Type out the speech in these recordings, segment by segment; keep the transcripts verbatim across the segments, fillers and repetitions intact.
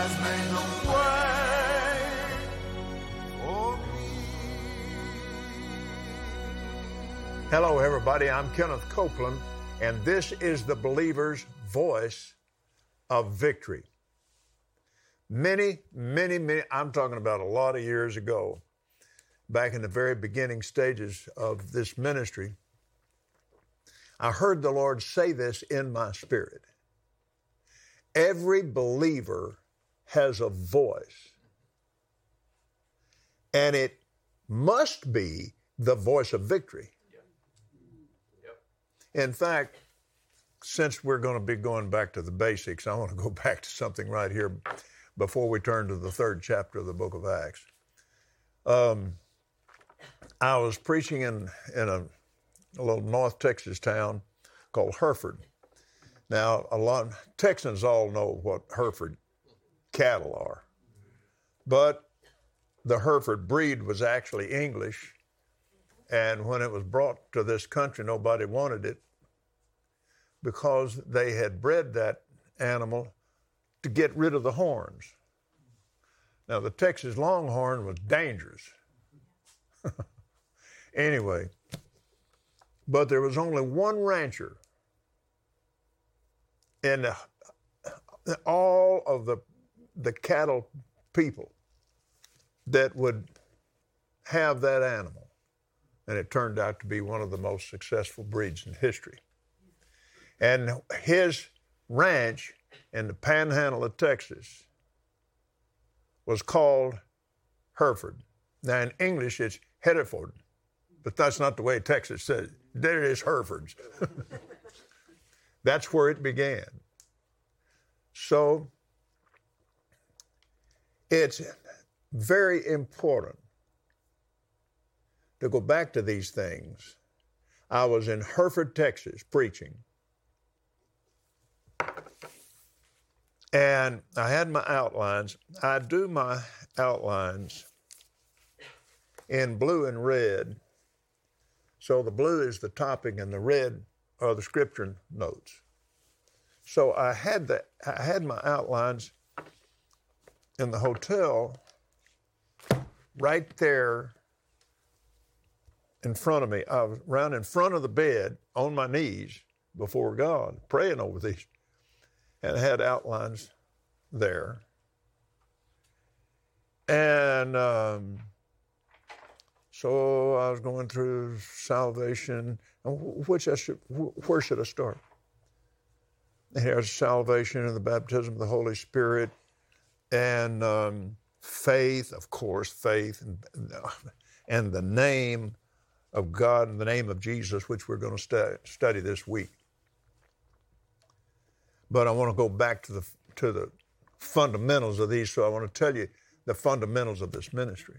has made a way for me. Hello, everybody. I'm Kenneth Copeland, and this is the believer's voice of victory. Many, many, many, I'm talking about a lot of years ago, back in the very beginning stages of this ministry, I heard the Lord say this in my spirit. Every believer has a voice, and it must be the voice of victory. Yep. Yep. In fact, since we're going to be going back to the basics, I want to go back to something right here before we turn to the third chapter of the book of Acts. Um, I was preaching in, in a, a little North Texas town called Hereford. Now, a lot Texans all know what Hereford cattle are, but the Hereford breed was actually English, and when it was brought to this country, nobody wanted it because they had bred that animal to get rid of the horns. Now, the Texas Longhorn was dangerous. Anyway, but there was only one rancher in the, all of the, the cattle people that would have that animal, and it turned out to be one of the most successful breeds in history. And his ranch in the panhandle of Texas was called Hereford. Now, in English, it's Hereford, but that's not the way Texas says it. There it is, Herefords. That's where it began. So, it's very important to go back to these things. I was in Hereford, Texas, preaching. And I had my outlines. I do my outlines in blue and red. So the blue is the topic and the red are the scripture notes. So I had the, I had my outlines in the hotel right there in front of me. I was around in front of the bed on my knees before God, praying over these. And I had outlines there. And um, so I was going through salvation. Which I should, where should I start? Here's salvation and the baptism of the Holy Spirit and um, faith, of course, faith, and, and the name of God and the name of Jesus, which we're going to stu- study this week. But I want to go back to the to the fundamentals of these, so I want to tell you the fundamentals of this ministry.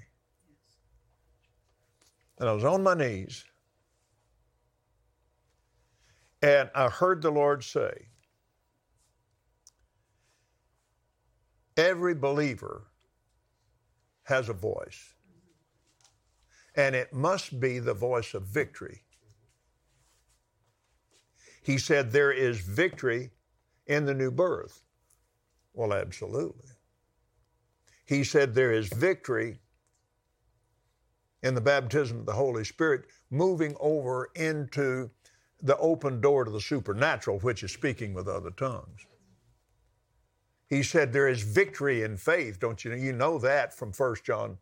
And I was on my knees, and I heard the Lord say, every believer has a voice, and it must be the voice of victory. He said there is victory in the new birth. Well, absolutely. He said there is victory in the baptism of the Holy Spirit, moving over into the open door to the supernatural, which is speaking with other tongues. He said there is victory in faith. Don't you know? You know that from First John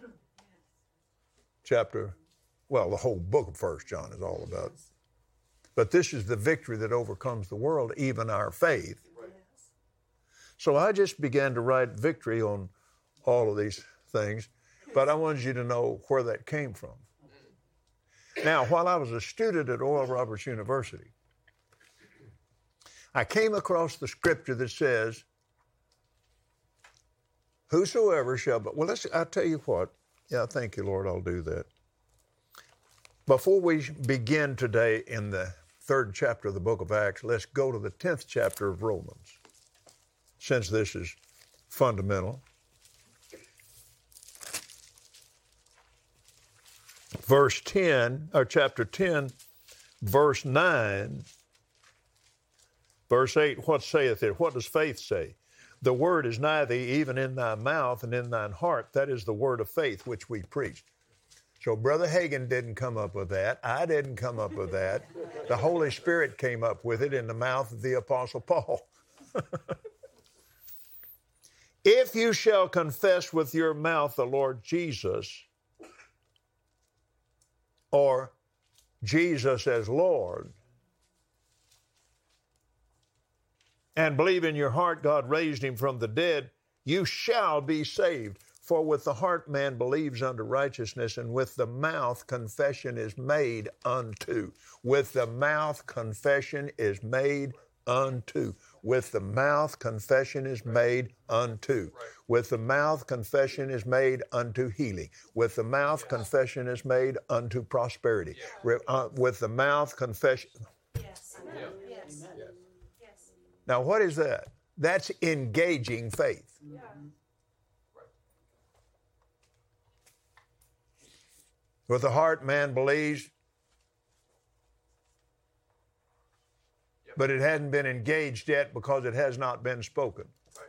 chapter, well, the whole book of First John is all about. But this is the victory that overcomes the world, even our faith. So I just began to write victory on all of these things, but I wanted you to know where that came from. Now, while I was a student at Oral Roberts University, I came across the scripture that says, whosoever shall, but well, let's, I'll tell you what. Yeah, thank you, Lord, I'll do that. Before we begin today in the third chapter of the book of Acts, let's go to the tenth chapter of Romans, since this is fundamental. Verse ten, or chapter ten, verse nine, verse eight, what saith it? What does faith say? The word is nigh thee, even in thy mouth and in thine heart. That is the word of faith which we preach. So Brother Hagin didn't come up with that. I didn't come up with that. The Holy Spirit came up with it in the mouth of the Apostle Paul. If you shall confess with your mouth the Lord Jesus, or Jesus as Lord, and believe in your heart God raised him from the dead, you shall be saved. For with the heart man believes unto righteousness, and with the mouth confession is made unto. With the mouth confession is made unto. With the mouth confession is made unto. With the mouth confession is made unto healing. With the mouth confession is made unto prosperity. Uh, with the mouth confession. Yes. Yes. Yes. Now, what is that? That's engaging faith. Yeah. With the heart, man believes, but it hadn't been engaged yet because it has not been spoken.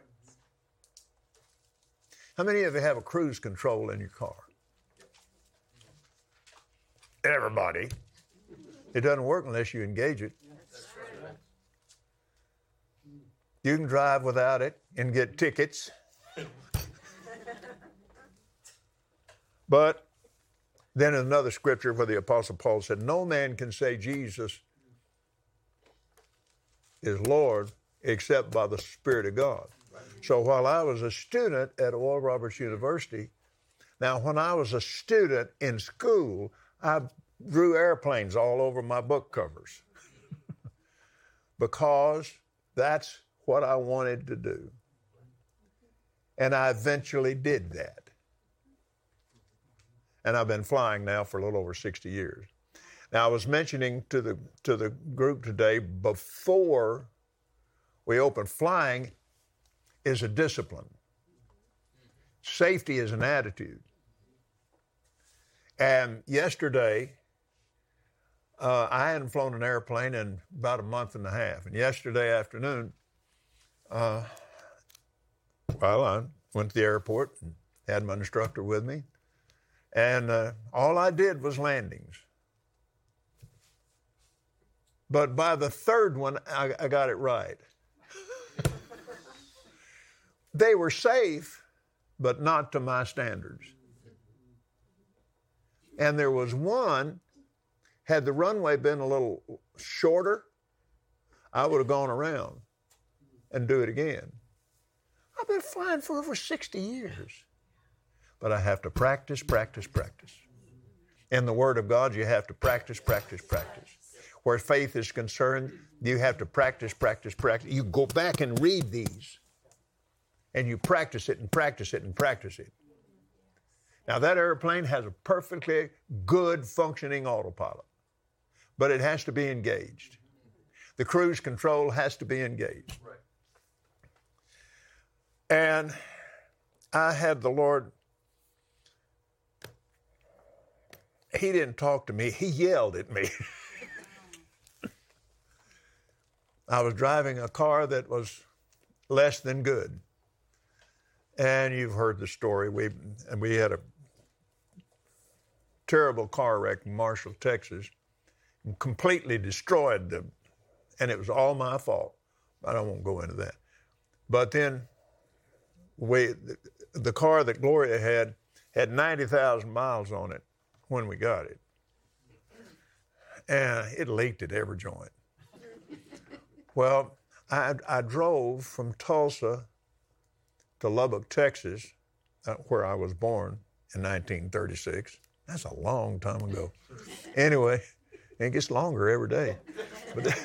How many of you have a cruise control in your car? Everybody. It doesn't work unless you engage it. You can drive without it and get tickets. But then another scripture where the Apostle Paul said, no man can say Jesus is Lord except by the Spirit of God. So while I was a student at Oral Roberts University, now when I was a student in school, I drew airplanes all over my book covers because that's what I wanted to do. And I eventually did that. And I've been flying now for a little over sixty years. Now, I was mentioning to the to the group today, before we open, flying is a discipline. Safety is an attitude. And yesterday, uh, I hadn't flown an airplane in about a month and a half. And yesterday afternoon, uh, well, I went to the airport and had my instructor with me. And uh, all I did was landings. But by the third one, I, I got it right. They were safe, but not to my standards. And there was one, had the runway been a little shorter, I would have gone around and do it again. I've been flying for over sixty years. But I have to practice, practice, practice. In the Word of God, you have to practice, practice, practice. Where faith is concerned, you have to practice, practice, practice. You go back and read these, and you practice it and practice it and practice it. Now, that airplane has a perfectly good functioning autopilot, but it has to be engaged. The cruise control has to be engaged. And I had the Lord, He didn't talk to me, He yelled at me. I was driving a car that was less than good. And you've heard the story. We, and we had a terrible car wreck in Marshall, Texas, and completely destroyed them. And it was all my fault. I don't want to go into that. But then we, the, the car that Gloria had had ninety thousand miles on it when we got it. And it leaked at every joint. Well, I, I drove from Tulsa to Lubbock, Texas, uh, where I was born in nineteen thirty-six. That's a long time ago. Anyway, it gets longer every day. But,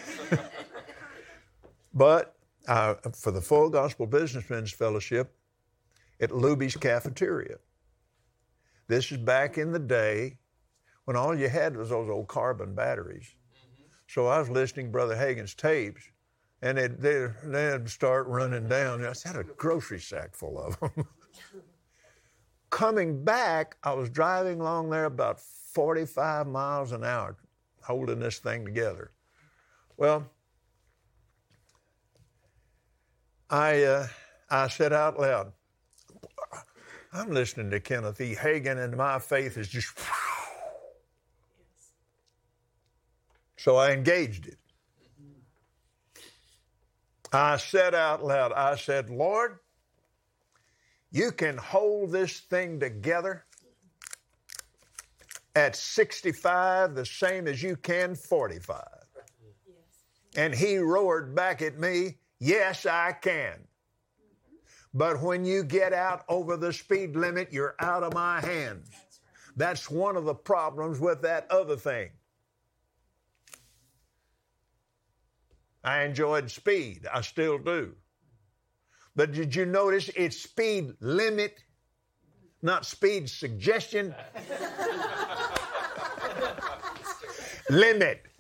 but uh, for the Full Gospel Businessmen's Fellowship at Luby's Cafeteria. This is back in the day when all you had was those old carbon batteries. Mm-hmm. So I was listening to Brother Hagin's tapes, and they'd, they'd, they'd start running down. I had a grocery sack full of them. Coming back, I was driving along there about forty-five miles an hour, holding this thing together. Well, I uh, I said out loud, I'm listening to Kenneth E. Hagin, and my faith is just... So I engaged it. I said out loud, I said, Lord, you can hold this thing together at sixty-five the same as you can forty-five. Yes. And he roared back at me, yes, I can. But when you get out over the speed limit, you're out of my hands. That's one of the problems with that other thing. I enjoyed speed. I still do. But did you notice it's speed limit, not speed suggestion? Limit.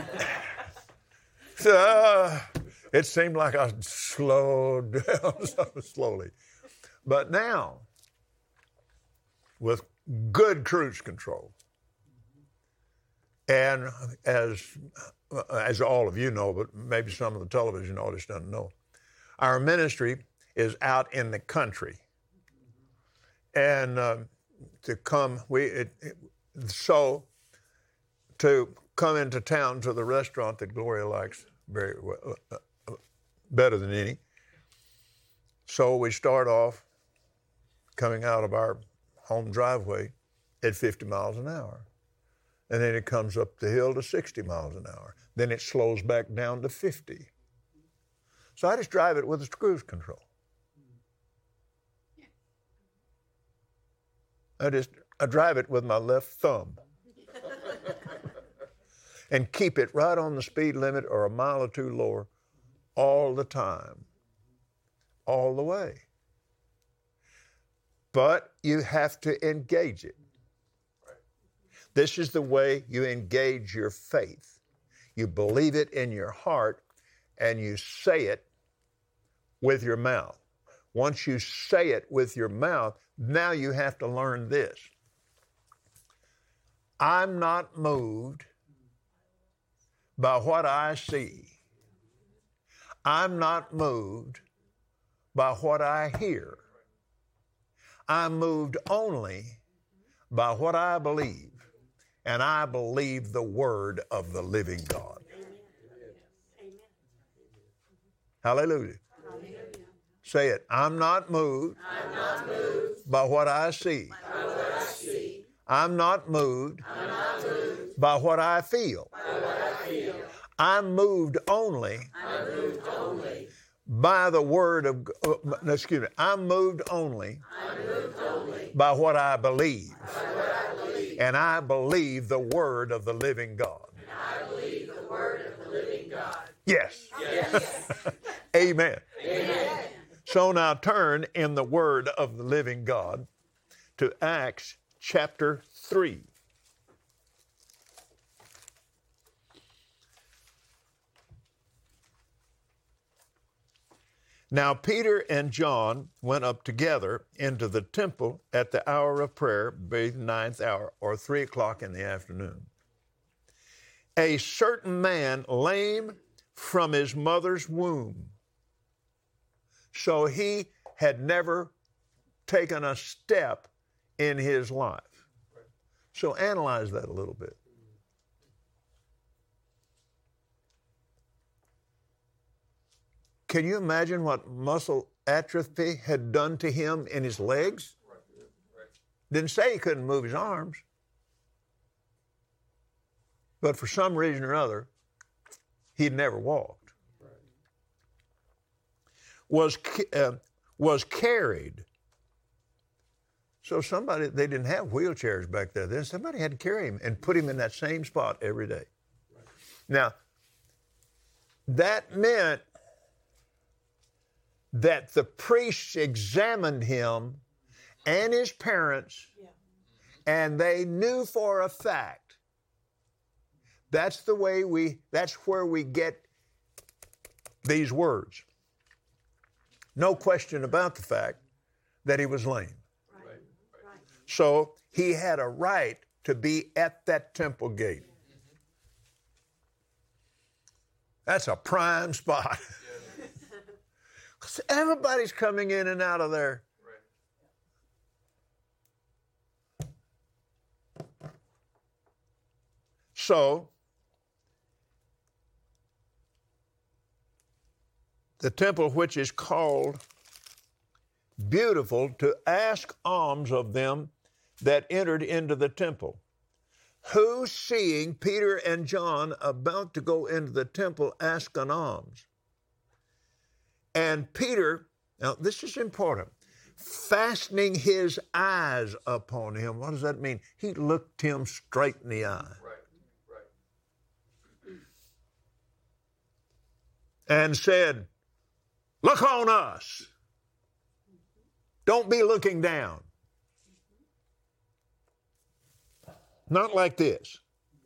So, uh, it seemed like I slowed down so slowly. But now, with good cruise control, and as as all of you know, but maybe some of the television audience doesn't know, our ministry is out in the country. And uh, to come, we it, it, so to come into town to the restaurant that Gloria likes very well, uh, uh, better than any. So we start off coming out of our home driveway at fifty miles an hour. And then it comes up the hill to sixty miles an hour. Then it slows back down to fifty. So I just drive it with a cruise control. I just I drive it with my left thumb and keep it right on the speed limit or a mile or two lower all the time, all the way. But you have to engage it. This is the way you engage your faith. You believe it in your heart and you say it with your mouth. Once you say it with your mouth, now you have to learn this. I'm not moved by what I see. I'm not moved by what I hear. I'm moved only by what I believe. And I believe the word of the living God. Amen. Hallelujah. Hallelujah. Say it. I'm not moved, I'm not moved by what I see. By what I see. I'm not moved, I'm not moved by what I feel. By what I feel. I'm moved only, I'm moved only by the word of uh, excuse me. I'm moved only, I'm moved only by what I believe. By what I believe. And I believe the word of the living God. And I believe the word of the living God. Yes. Yes. Amen. Amen. So now turn in the word of the living God to Acts chapter three. Now Peter and John went up together into the temple at the hour of prayer, be the ninth hour, or three o'clock in the afternoon. A certain man lame from his mother's womb. So he had never taken a step in his life. So analyze that a little bit. Can you imagine what muscle atrophy had done to him in his legs? Didn't say he couldn't move his arms. But for some reason or other, he'd never walked. Was, uh, was carried. So somebody, they didn't have wheelchairs back there then. Somebody had to carry him and put him in that same spot every day. Now, that meant that the priests examined him and his parents, yeah. and they knew for a fact that's the way we, that's where we get these words. No question about the fact that he was lame. Right. Right. So he had a right to be at that temple gate. That's a prime spot. Because everybody's coming in and out of there. Right. So, the temple which is called Beautiful, to ask alms of them that entered into the temple, who, seeing Peter and John about to go into the temple, asked an alms. And Peter, now this is important, fastening his eyes upon him. What does that mean? He looked him straight in the eye. Right, right. And said, look on us. Don't be looking down. Not like this.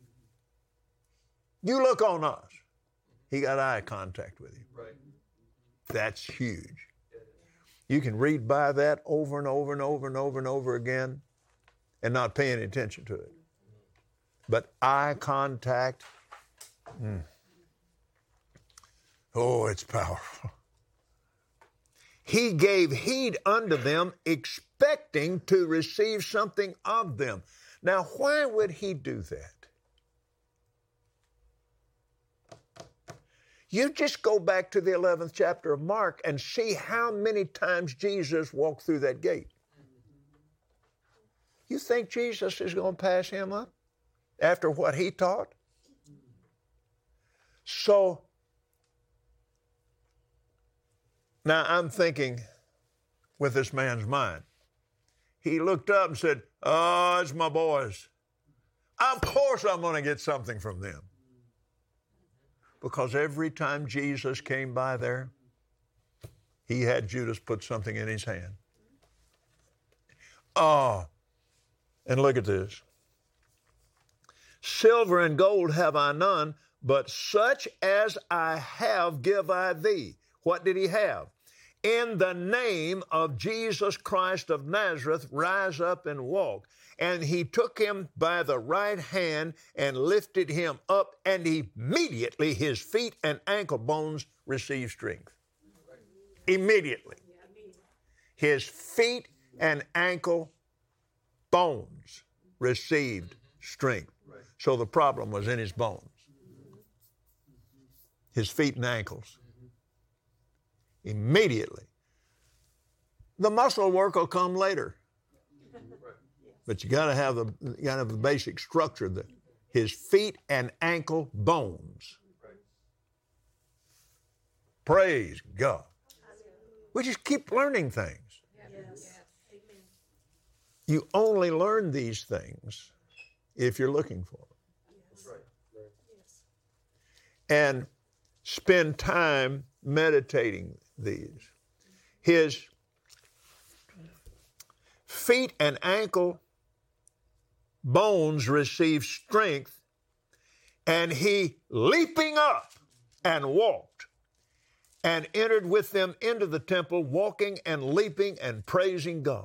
You look on us. He got eye contact with him. Right. That's huge. You can read by that over and over and over and over and over again and not pay any attention to it. But eye contact, mm. Oh, it's powerful. He gave heed unto them, expecting to receive something of them. Now, why would he do that? You just go back to the eleventh chapter of Mark and see how many times Jesus walked through that gate. You think Jesus is going to pass him up after what he taught? So, now I'm thinking with this man's mind. He looked up and said, oh, it's my boys. Of course I'm going to get something from them. Because every time Jesus came by there, he had Judas put something in his hand. Oh, and look at this. Silver and gold have I none, but such as I have give I thee. What did he have? In the name of Jesus Christ of Nazareth, rise up and walk. And he took him by the right hand and lifted him up, and immediately his feet and ankle bones received strength. Immediately. His feet and ankle bones received strength. So the problem was in his bones. His feet and ankles. Immediately. The muscle work will come later. But you got to have the you got to have the basic structure, that his feet and ankle bones. Praise God. We just keep learning things. Yes. You only learn these things if you're looking for them. And spend time meditating these. His feet and ankle bones received strength, and he, leaping up and walked, and entered with them into the temple, walking and leaping and praising God.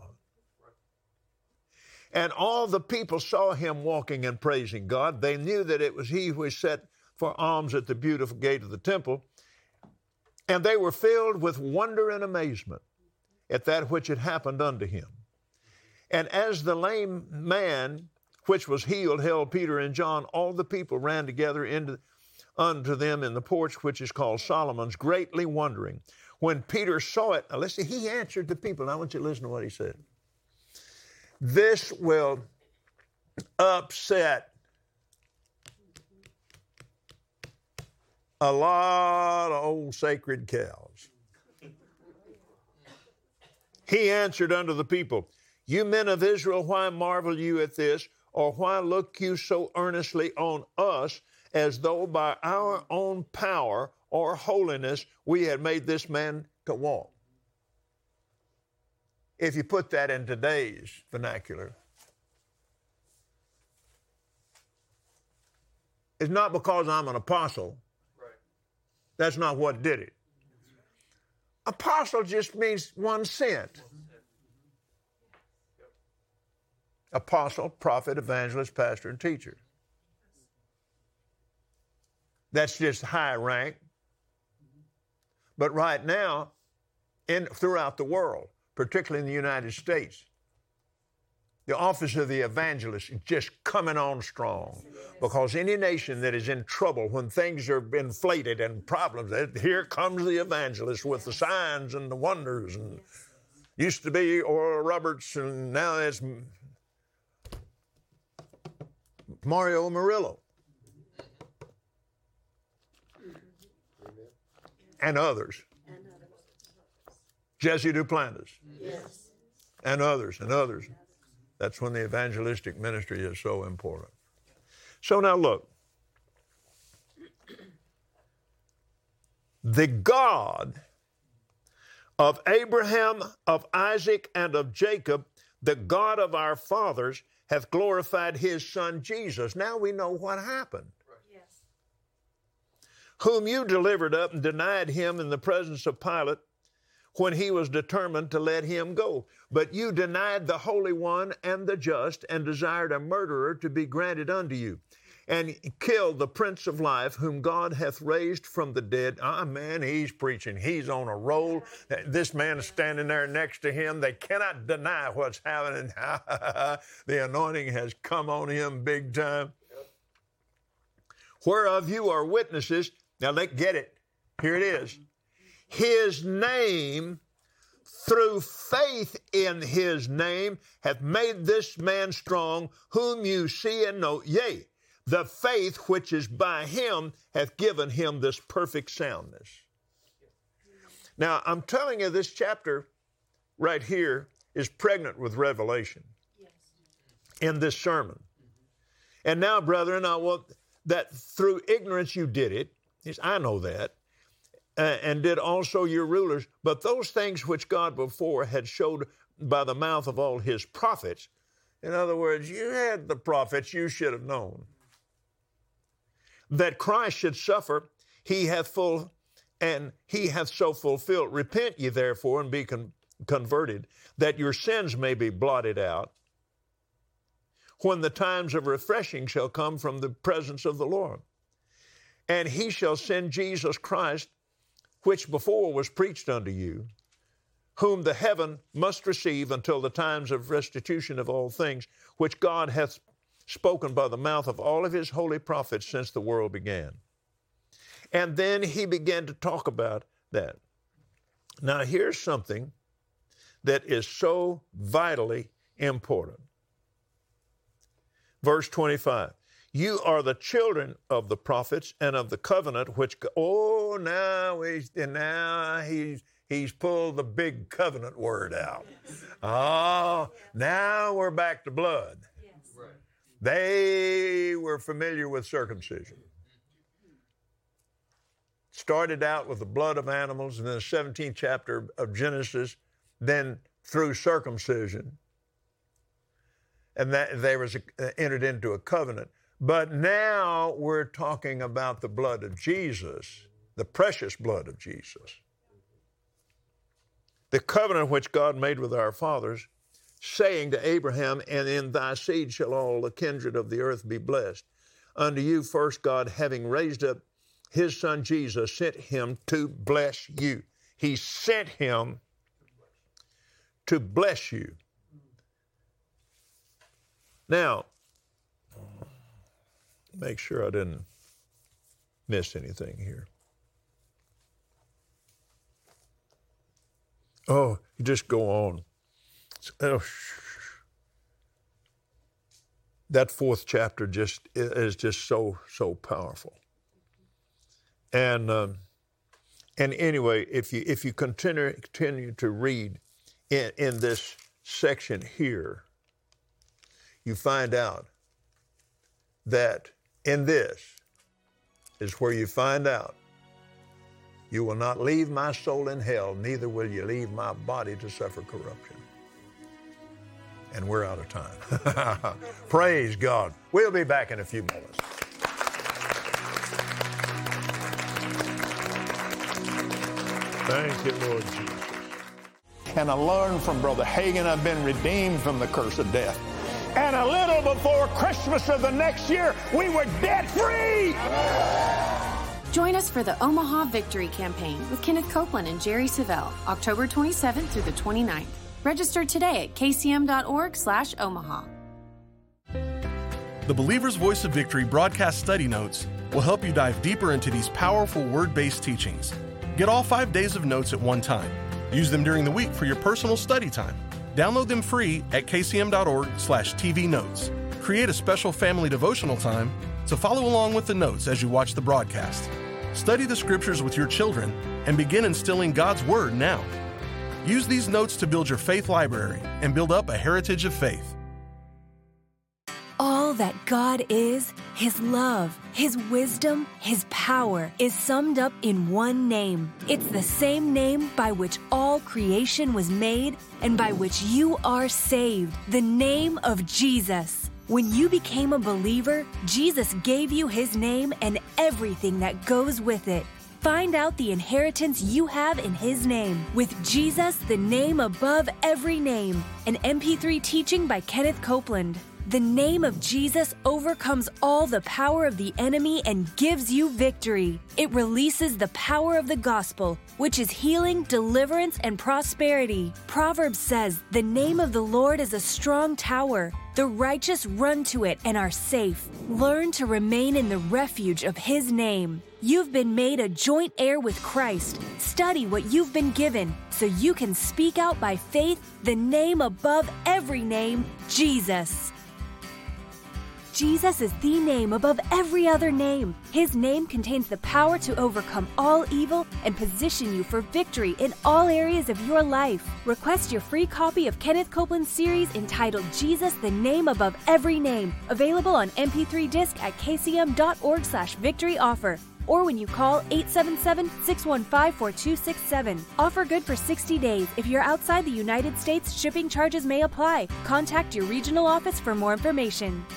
And all the people saw him walking and praising God. They knew that it was he who was set for alms at the beautiful gate of the temple. And they were filled with wonder and amazement at that which had happened unto him. And as the lame man which was healed held Peter and John, all the people ran together into, unto them in the porch which is called Solomon's, greatly wondering. When Peter saw it, now listen, he answered the people. Now I want you to listen to what he said. This will upset a lot of old sacred cows. He answered unto the people, you men of Israel, why marvel you at this? Or why look you so earnestly on us, as though by our own power or holiness we had made this man to walk? If you put that in today's vernacular, it's not because I'm an apostle. Right. That's not what did it. Apostle just means one sent. Apostle, prophet, evangelist, pastor, and teacher. That's just high rank. But right now, in, throughout the world, particularly in the United States. The office of the evangelist is just coming on strong, because any nation that is in trouble when things are inflated and problems, here comes the evangelist with the signs and the wonders. And used to be Oral Roberts, and now it's Mario Murillo and others. Jesse Duplantis Yes. and others and others. That's when the evangelistic ministry is so important. So now look. The God of Abraham, of Isaac, and of Jacob, the God of our fathers, hath glorified his Son Jesus. Now we know what happened. Yes. Whom you delivered up and denied him in the presence of Pilate, when he was determined to let him go. But you denied the Holy One and the just, and desired a murderer to be granted unto you, and killed the Prince of Life, whom God hath raised from the dead. Ah, man, he's preaching. He's on a roll. This man is standing there next to him. They cannot deny what's happening. The anointing has come on him big time. Whereof you are witnesses. Now, let's get it. Here it is. His name, through faith in his name, hath made this man strong, whom you see and know. Yea, the faith which is by him hath given him this perfect soundness. Now, I'm telling you, this chapter right here is pregnant with revelation in this sermon. And now, brethren, I want that through ignorance you did it. Yes, I know that. Uh, and did also your rulers, but those things which God before had showed by the mouth of all his prophets. In other words, you had the prophets, you should have known. That Christ should suffer, he hath full, and he hath so fulfilled. Repent ye therefore and be con- converted, that your sins may be blotted out, when the times of refreshing shall come from the presence of the Lord. And he shall send Jesus Christ, which before was preached unto you, whom the heaven must receive until the times of restitution of all things, which God hath spoken by the mouth of all of his holy prophets since the world began. And then he began to talk about that. Now here's something that is so vitally important. Verse twenty-five. You are the children of the prophets and of the covenant which, oh, now he's, now he's, he's pulled the big covenant word out. Oh, now we're back to blood. Yes. Right. They were familiar with circumcision. Started out with the blood of animals, and then the seventeenth chapter of Genesis, then through circumcision. And that they was uh, entered into a covenant. But now we're talking about the blood of Jesus, the precious blood of Jesus. The covenant which God made with our fathers, saying to Abraham, and in thy seed shall all the kindred of the earth be blessed. Unto you first God, having raised up his Son Jesus, sent him to bless you. He sent him to bless you. Now, make sure I didn't miss anything here. Oh, you just go on. Oh, that fourth chapter just is just so, so powerful. And um, and anyway, if you if you continue continue to read in, in this section here, you find out that in this is where you find out you will not leave my soul in hell, neither will you leave my body to suffer corruption. And we're out of time. Praise God. We'll be back in a few moments. Thank you, Lord Jesus. And I learned from Brother Hagin, I've been redeemed from the curse of death. And a little before Christmas of the next year, we were debt free. Join us for the Omaha Victory Campaign with Kenneth Copeland and Jerry Savelle, October twenty-seventh through the twenty-ninth. Register today at k c m dot org slash omaha. The Believer's Voice of Victory broadcast study notes will help you dive deeper into these powerful word-based teachings. Get all five days of notes at one time. Use them during the week for your personal study time. Download them free at k c m dot org slash t v notes. Create a special family devotional time to follow along with the notes as you watch the broadcast. Study the scriptures with your children and begin instilling God's Word now. Use these notes to build your faith library and build up a heritage of faith. All that God is, His love, His wisdom, His power, is summed up in one name. It's the same name by which all creation was made and by which you are saved, the name of Jesus. When you became a believer, Jesus gave you His name and everything that goes with it. Find out the inheritance you have in His name with Jesus, the name above every name, an M P three teaching by Kenneth Copeland. The name of Jesus overcomes all the power of the enemy and gives you victory. It releases the power of the gospel, which is healing, deliverance, and prosperity. Proverbs says, "The name of the Lord is a strong tower. The righteous run to it and are safe." Learn to remain in the refuge of His name. You've been made a joint heir with Christ. Study what you've been given so you can speak out by faith the name above every name, Jesus. Jesus is the name above every other name. His name contains the power to overcome all evil and position you for victory in all areas of your life. Request your free copy of Kenneth Copeland's series entitled Jesus, the Name Above Every Name, available on M P three disc at k c m dot org slash victory offer, or when you call eight seven seven, six one five, four two six seven. Offer good for sixty days. If you're outside the United States, shipping charges may apply. Contact your regional office for more information.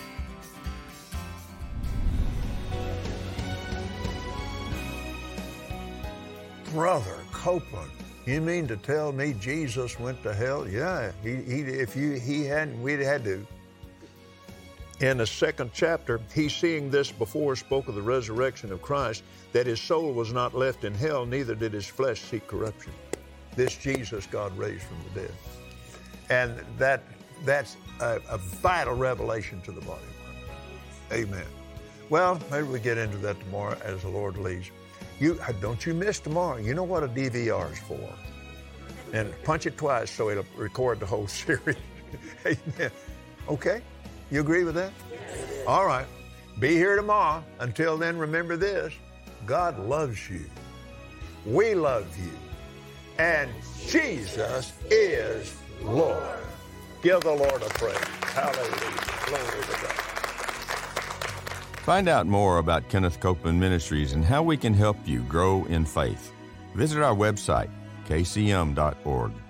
Brother Copeland, you mean to tell me Jesus went to hell? Yeah, he, he if you he hadn't, we'd had to. In the second chapter, he, seeing this before, spoke of the resurrection of Christ, that his soul was not left in hell, neither did his flesh see corruption. This Jesus God raised from the dead. And that that's a, a vital revelation to the body of Christ. Amen. Well, maybe we get into that tomorrow as the Lord leads. You don't you miss tomorrow. You know what a D V R is for. And punch it twice so it'll record the whole series. Amen. Okay? You agree with that? Yes. All right. Be here tomorrow. Until then, remember this. God loves you. We love you. And Jesus is Lord. Give the Lord a praise. Hallelujah. Glory to God. Find out more about Kenneth Copeland Ministries and how we can help you grow in faith. Visit our website, k c m dot org.